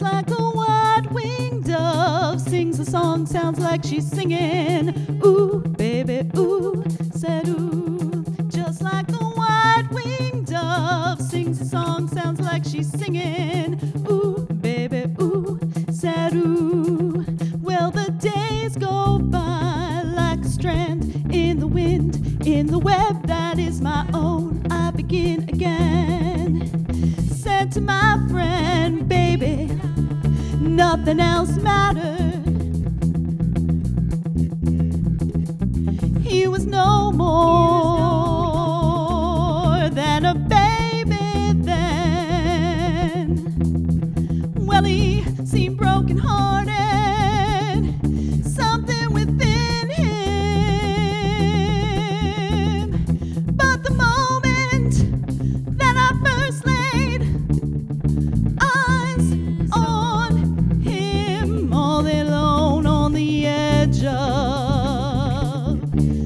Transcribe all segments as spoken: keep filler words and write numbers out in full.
like a white-winged dove sings a song, sounds like she's singing. Ooh, baby, ooh, said ooh. Just like a white-winged dove sings a song, sounds like she's singing. Ooh, baby, ooh, said ooh. Well, the days go by like a strand in the wind, in the web that is my own. I begin again. Said to my friend, baby, nothing else mattered. He was no more than a baby then. Well, he seemed broken hearted, something within him. But the moment that I first laid eyes on him, all alone on the edge of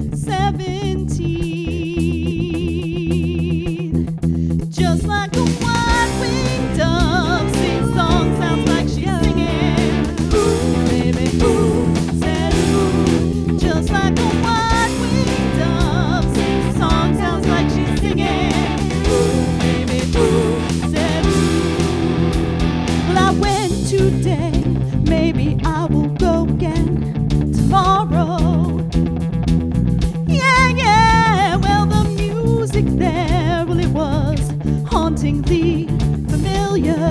seventeen, just like a white-winged dove sings song, sounds like she's singing. Ooh, baby, ooh, said ooh. Just like a white-winged dove sings a song, sounds like she's singing. Ooh, baby, ooh, said ooh. Well, I went today, maybe I will go again tomorrow. Yeah, yeah, well, the music there, well, it was hauntingly familiar.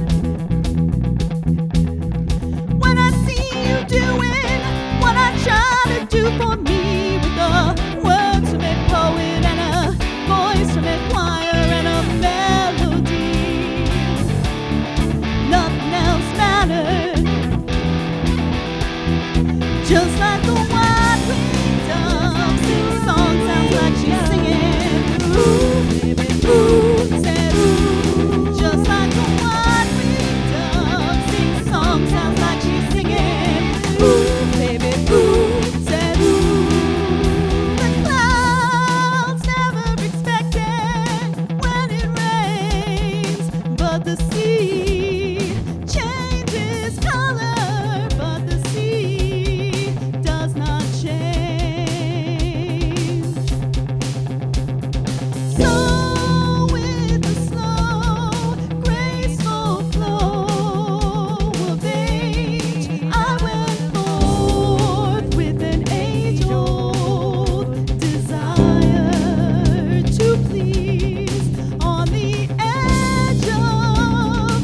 When I see you doing what I try to do for me, with the words from a poet and a voice from a choir and a melody, nothing else mattered. Just like a white-winged dove sings a song, sounds like she's singing. Ooh, baby, ooh, said ooh. Just like a white-winged dove sings a song, sounds like she's singing. Ooh, baby, ooh, said ooh. The clouds never expected when it rains, but the sea changes color, but the sea does not change. So with the slow, graceful flow of age, I went forth with an age-old desire to please on the edge of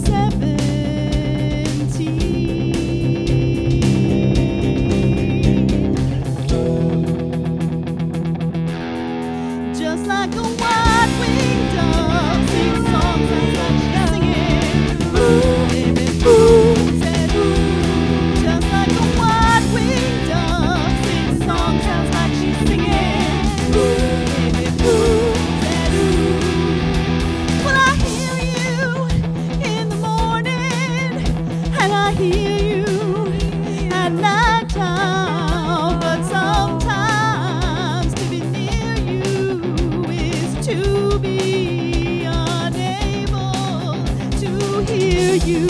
seventeen. Just like a white-winged dove sings a song, sounds like she's singing. Ooh, baby, ooh, said ooh. Just like a white-winged dove sings a song, sounds like she's singing. Ooh, baby, ooh, said ooh. Well, I hear you in the morning, and I hear you at night time, but sometimes to be near you is to be unable to hear you.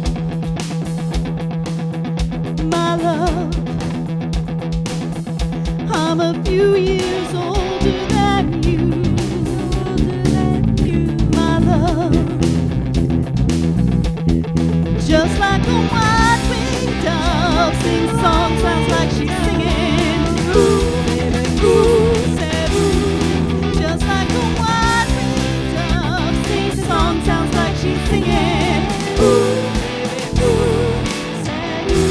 My love, I'm a few years older than you. My love, just like a white-winged dove sings a song, sounds like she's singing. Ooh, baby, ooh, said ooh. Just like a white-winged dove sings a song, sounds like she's singing. Ooh, baby, ooh, said ooh.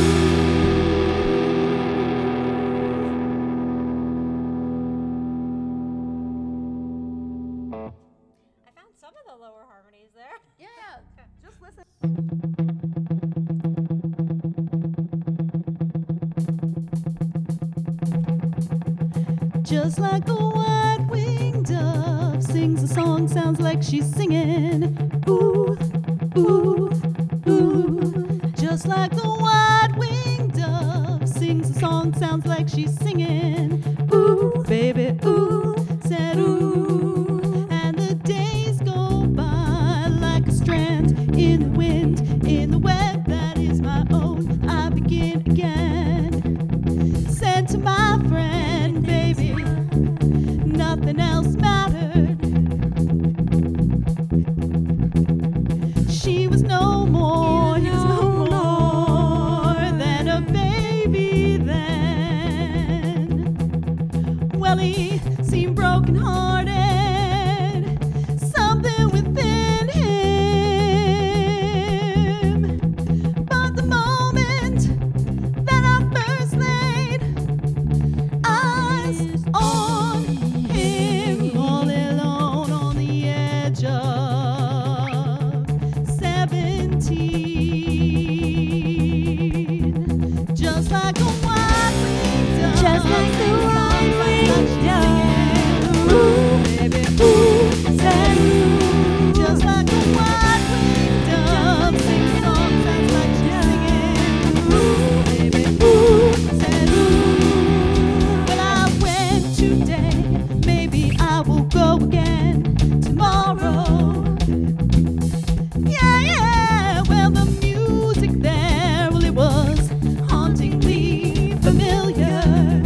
I found some of the lower harmonies there. Yeah, just listen. Just like a white-winged dove sings a song, sounds like she's singing. Ooh, ooh, ooh. Just like a white-winged dove sings a song, sounds like she's singing. Ooh, baby, ooh, said ooh. And the days go by like a strand in the wind, in the west. Well, he seemed broken-hearted, something within him. But the moment that I first laid eyes on him, all alone on the edge of seventeen, just like a white winged dove, Just like the white winged dove. Ooh, baby, ooh, said ooh. Just like a white winged dove, sing songs sounds like she's singing. Ooh, baby, ooh, said ooh. Well, I went today, maybe I will go again tomorrow. Yeah, yeah, well, the music there, well, it was hauntingly familiar.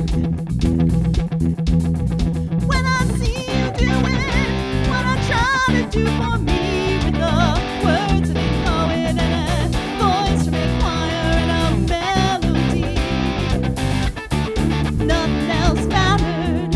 When I see you doing what I try to do for me, with the words of a poet and a voice from a choir and a melody, nothing else mattered.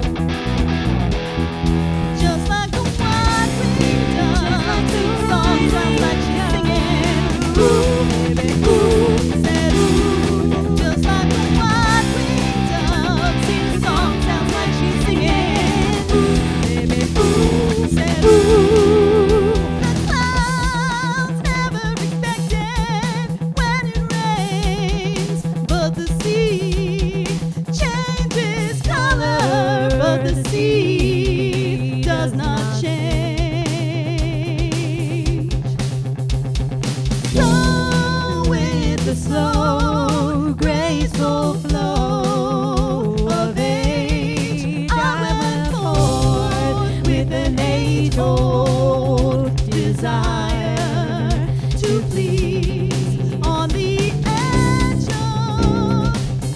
Just like a white winged dove, sing songs sounds like she's singing. Ooh, baby, ooh, said ooh. Just like a white winged dove, sing songs sounds like she's singing. Ooh, baby, ooh, said ooh. The clouds never expected when it rains, but the sea changes color, but the sea does not change. So with the slow, graceful flow of age, I went forth with an age-old desire to please on the edge of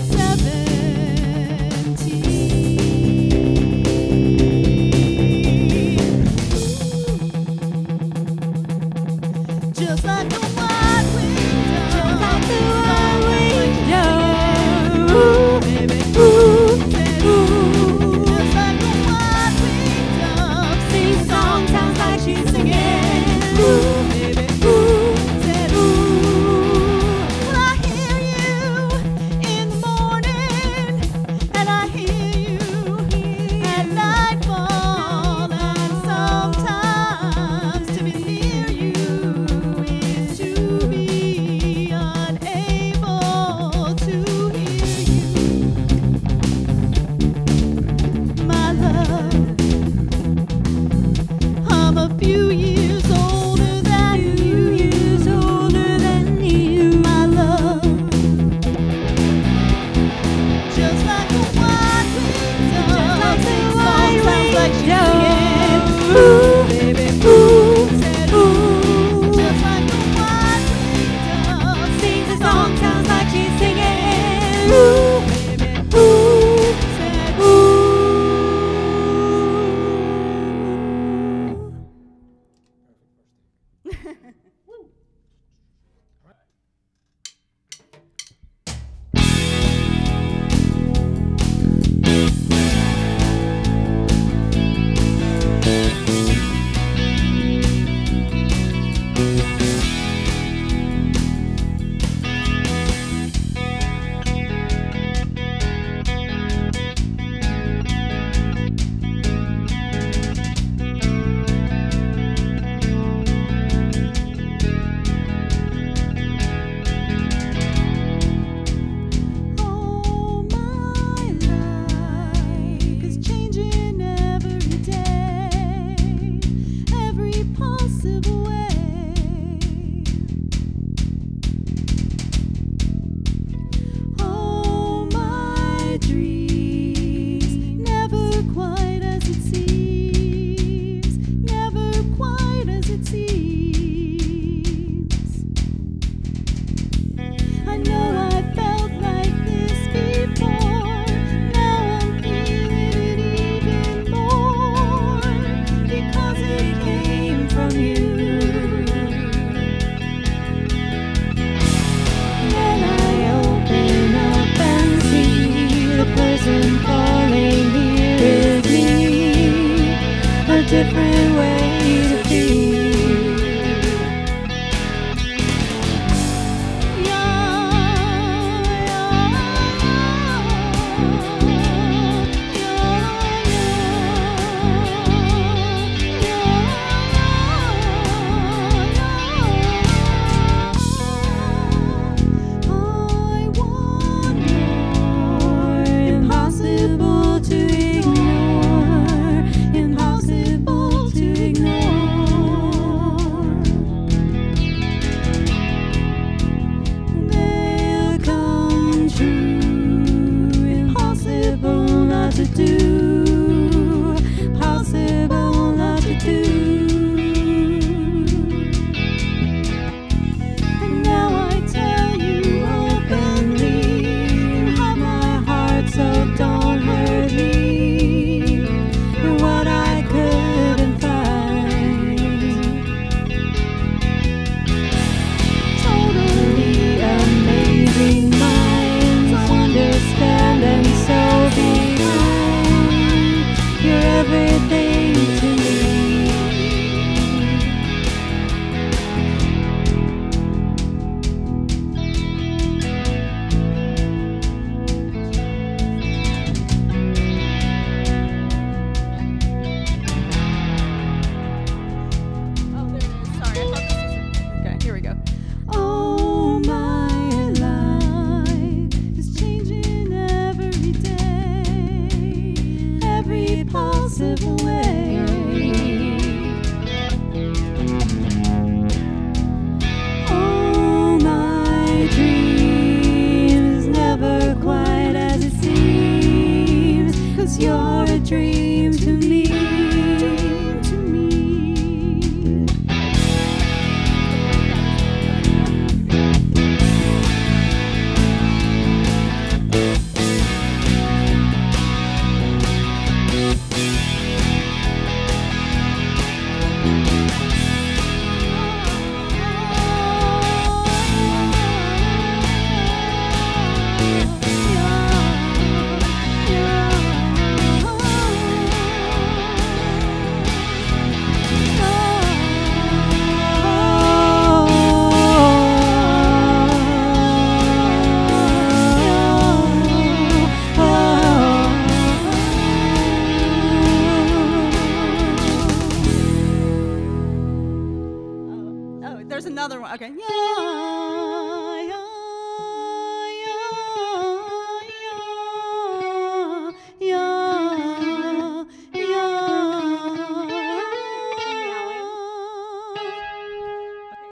seventeen. Just like a white winged dove, Just like the white winged dove. ooh, baby, ooh, said ooh. Just like a white winged dove, sing songs sounds like she's singing. Ooh, baby, ooh, said ooh. Well, I hear you in the morning, and I hear you at nightfall, and sometimes to be near you is to be unable to hear you. My love, I'm a few years older than you. Years older than you, my love. Just like a white winged dove, like the sing songs white sounds like she's winged singing. dove. Ooh, baby, ooh, said ooh. Just like a white winged dove, Sings a song sounds like she's singing. ooh, baby, ooh, said ooh. different way to feel. Impossible to ignore, impossible to ignore. They'll come true, impossible not to do, possible not to do. And now I tell you openly, have my heart, so don't hurt me for what I couldn't find. Totally amazing minds understand and so behind. You're everything to me. Oh, there it is. Sorry, I thought this was. Okay, here we go. Oh, my life is changing every day, every possible way. Oh, my dream is never quite as it seems, 'cause you're a dream to me, to me. Oh, there's another one. Okay. Yeah, yeah, yeah, yeah, yeah, yeah.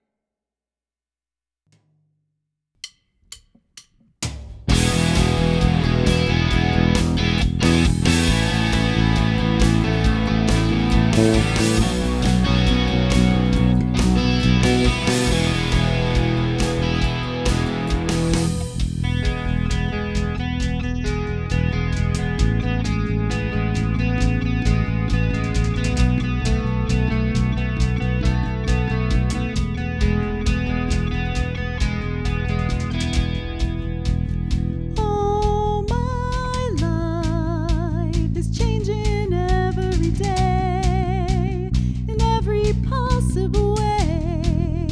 Oh, my life is changing every day, in every possible way.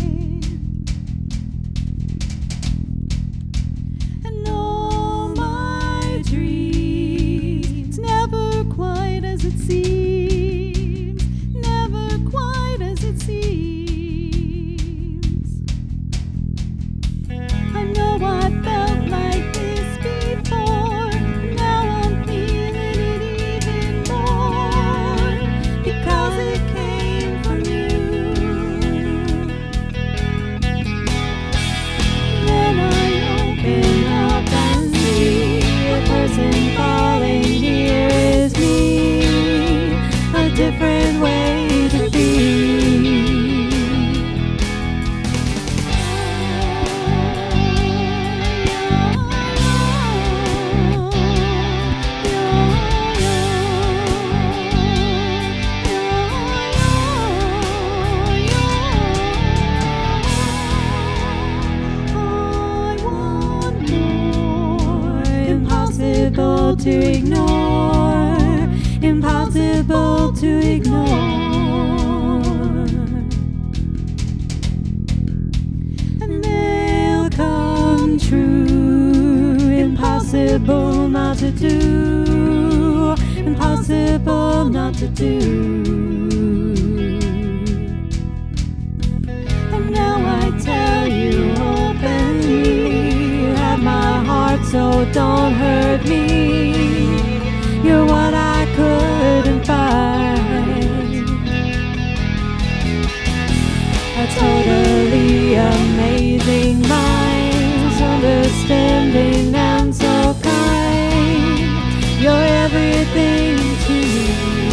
And all my dreams, never quite as it seems, never quite as it seems. I know I felt like this before, but now I'm feeling it even more, because it came from you. Then I open up and see the person falling here is me, a different way to be. Impossible to ignore, impossible to ignore. impossible not to do, impossible not to do. And now I tell you openly, you have my heart, so don't hurt me. You're what I couldn't find. A totally amazing mind, understanding and so kind. You're everything to me.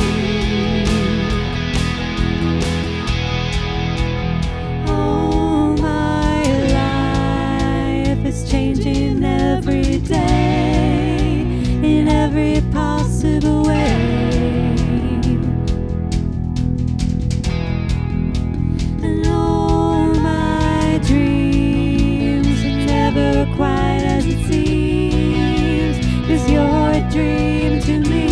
Oh, my life is changing every day in every possible way. And all my dreams are never quite as it seems, 'cause you're a dream to me.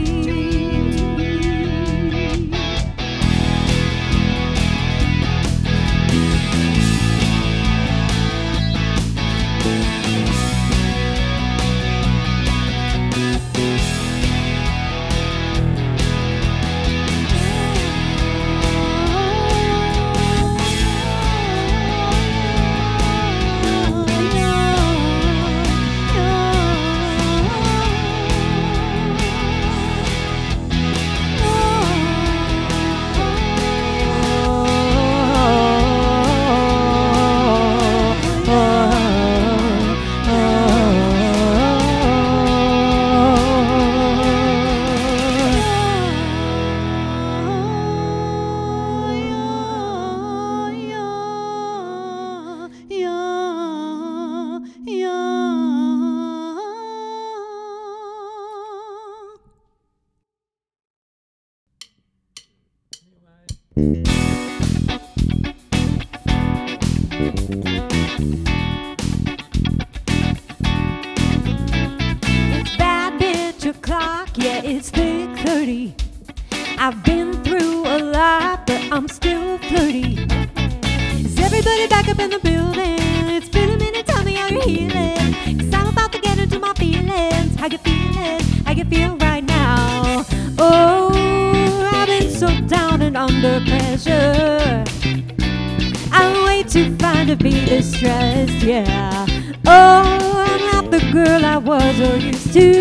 It's that bitch o'clock, yeah, it's thick thirty. I've been through a lot, but I'm still flirty. Is everybody back up in the building? It's been a minute, tell me how you're healing, 'cause I'm about to get into my feelings. How you feeling? How you feel right now? Oh, I've been so down and under pressure. I'm way too fine to be distressed, yeah. Oh, I'm not the girl I was or used to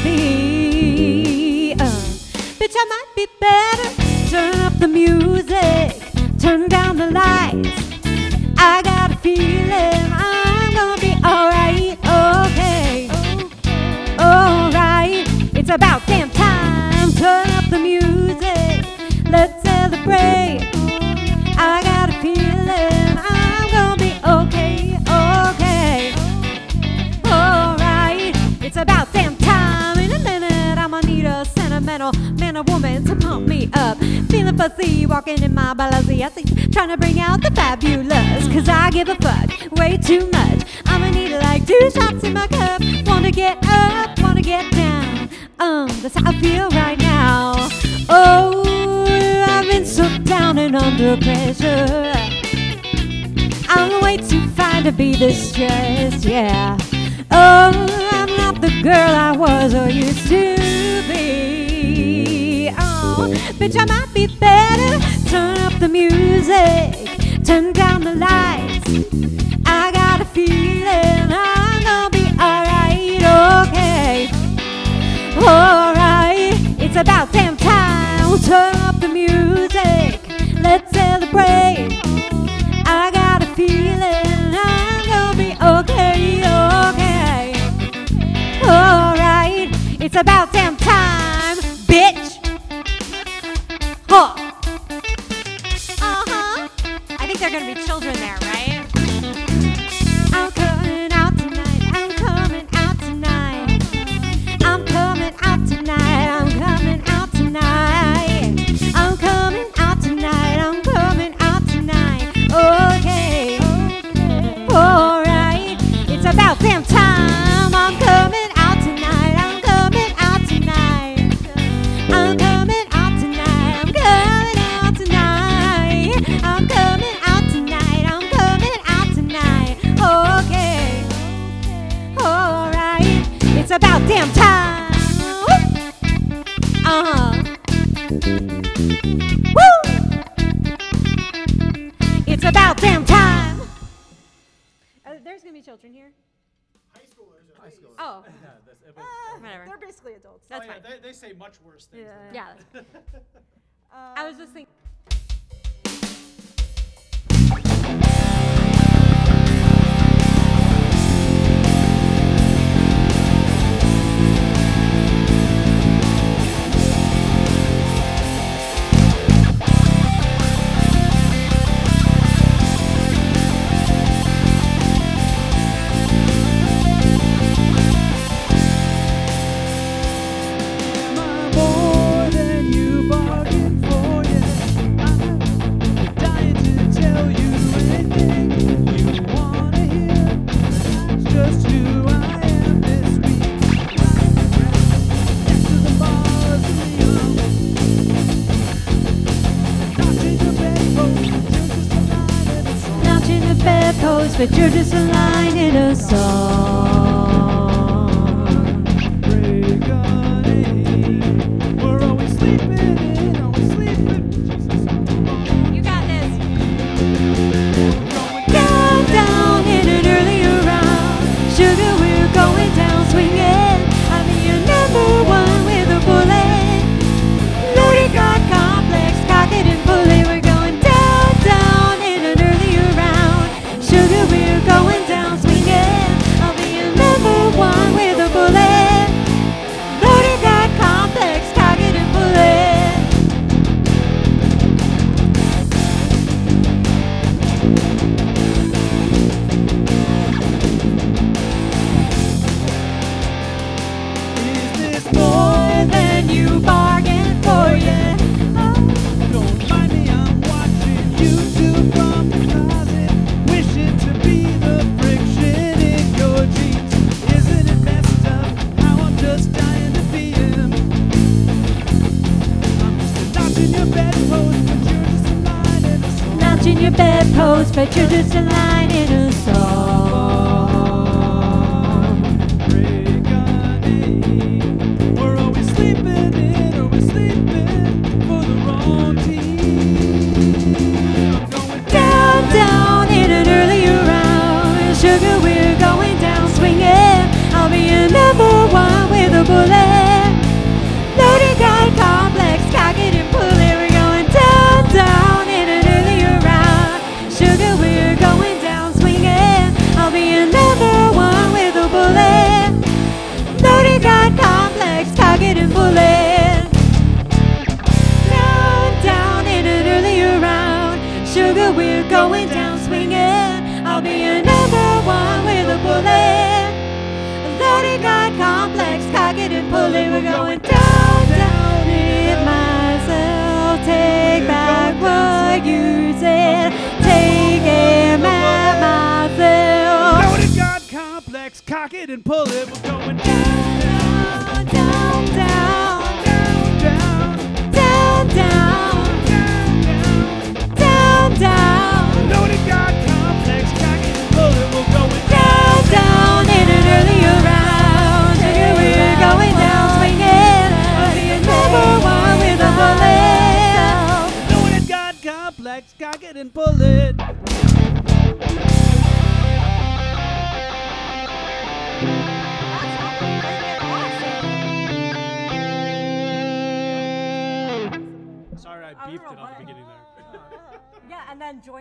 be. Uh, bitch, I might be better. Turn up the music, turn down the lights. I got a feeling I'm gonna be alright, okay. Alright, it's about damn time. Turn up the music, let's celebrate. I got a feeling I'm gonna be okay, okay. Alright, it's about damn time. In a minute, I'ma need a sentimental man or woman to pump me up. Feeling fuzzy, walking in my ballsy, I think, trying to bring out the fabulous. 'Cause I give a fuck way too much. I'ma need like two shots in my cup. Wanna get up, wanna get down. Um, that's how I feel right now. Oh, I've been so down and under pressure. I'm way too fine to be distressed, yeah. Oh, I'm not the girl I was or used to be. Oh, bitch, I might be better. Turn up the music, turn down the lights. I got a feeling I'm gonna be alright, okay. Alright, it's about damn time. Turn up the music, let's celebrate. I got a feeling I'm gonna be okay, okay. Alright, it's about damn time, bitch. Huh. Uh-huh. I think there are gonna be children there, right? I'm coming out tonight, I'm coming out tonight. I'm coming out tonight, I'm coming out tonight. I'm coming out tonight, I'm coming out tonight. Okay, alright, it's about damn time. I'm coming out tonight, I'm coming out It's about damn time. Uh, there's gonna be children here. High schoolers. High schoolers. Oh, Yeah, that's, but, Uh, Whatever. They're basically adults. that's oh, yeah, fine. they, they say much worse things. Yeah. Than Yeah, that. I was just thinking. More than you bargained for, yeah. I'm dying to tell you anything you wanna hear. That's just who I am this week. Next to the bars of Leon, notching the bedpost, just a line in a song. Notching the bedpost, but you're just a line in a song. We're always sleeping in, always sleeping. You got this. Down, down in an earlier round. Sugar, we're going down swinging. I'll be your number one with a bullet. Loaded got complex, cock it and pull it. We're going down, down in an earlier round. Sugar, we're going down swinging. I'll be your number one with a bullet. Loaded got complex, cock it and pull it. Is this More than you bargained for, yeah. Don't mind me, I'm watching YouTube from the closet, wishing to be the friction in your jeans. Isn't it messed up how I'm just dying to be him? I'm just a notch in your bedpost, but you're just a line in a song. Notching your bedpost, but you're just a line in a song. We're always sleeping in, always sleeping for the wrong team. I'm going Down, down in an earlier round. Sugar, we're going down swinging. I'll be your number one with a bullet. Loaded got complex, cock it and pull it. We're going down, down in an earlier round. Sugar, we're going down swinging. I'll be your number one with a bullet. Loaded got complex, cock it and pull it. Down, down in an earlier round. Sugar, we're going down swinging. I'll be your number one with a bullet. Loaded got complex, cock it and pull it. We're going down, down in myself. Take back what you said. Take it back myself. Loaded God complex, cock it and pull it. We're going down, Down, down, down, down, down, down, down, down. down, down. Loaded God complex, cock it and pull it. We're going Down, down in an earlier round. Sugar, we're going down swinging. I'll be your number one with a bullet. Loaded God complex, cock it and pull it. Sorry, I beefed it at the beginning there. Yeah, and then join.